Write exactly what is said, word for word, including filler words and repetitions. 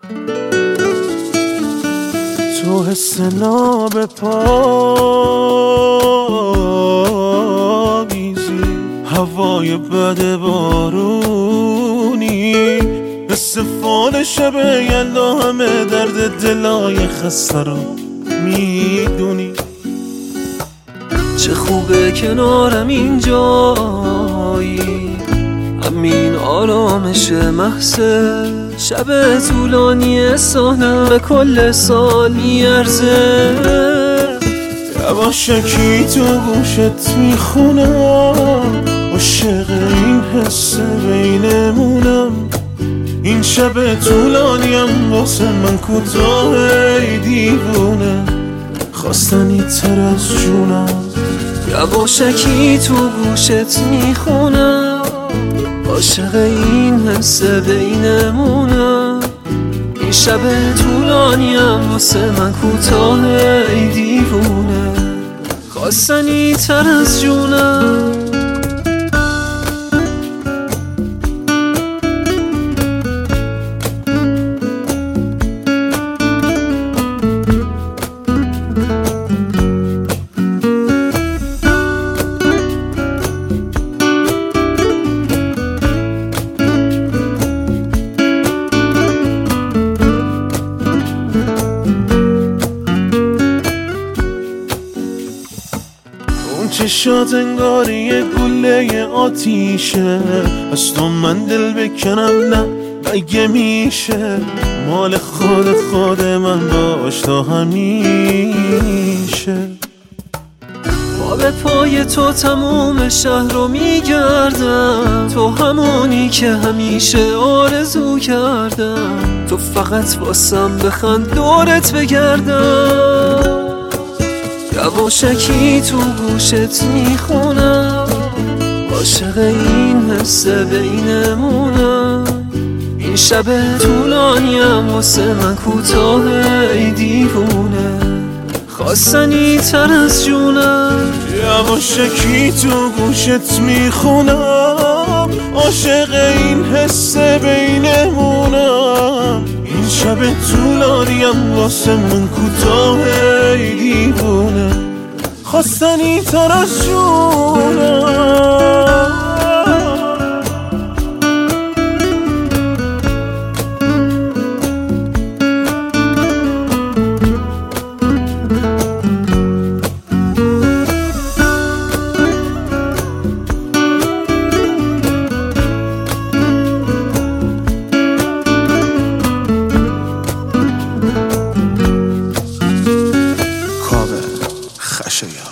تو حس ناب پاییزی، هوای بد بارونی، حس فال شب یلدا، همه درد دلای خسته رو میدونی. چه خوبه کنارم اینجایی، همین آرامش محض شب طولانی سالم به کل سال میارزه. یواشکی تو گوشت میخونم، عاشق این حس بینمونم. این شب طولانیم واسه من کوتاه ای دیوونه، خواستنی تر از جونم. یواشکی تو گوشت میخونم، عاشق این حس بینمونم. این شب طولانیم واسه من کوتاه ای دیوونه، خواستنی تر از جونم. چشات انگاری یه گله آتیشه، از تو من دل بکنم نه مگه میشه؟ مال خود خود من باش تا همیشه. پا به پای تو تموم شهر رو میگردم، تو همونی که همیشه آرزو کردم. تو فقط واسم بخند دورت بگردم. یواشکی تو گوشت میخونم، عاشق این حس بینمونم. این شب طولانیم واسه من کوتاه ای دیوونه، خواستنی تر از جونم. یواشکی تو گوشت میخونم، عاشق این حس بینمونم. این شب طولانیم واسه من کوتاه ای دیوونه، خواستنی تر از جونم. خشه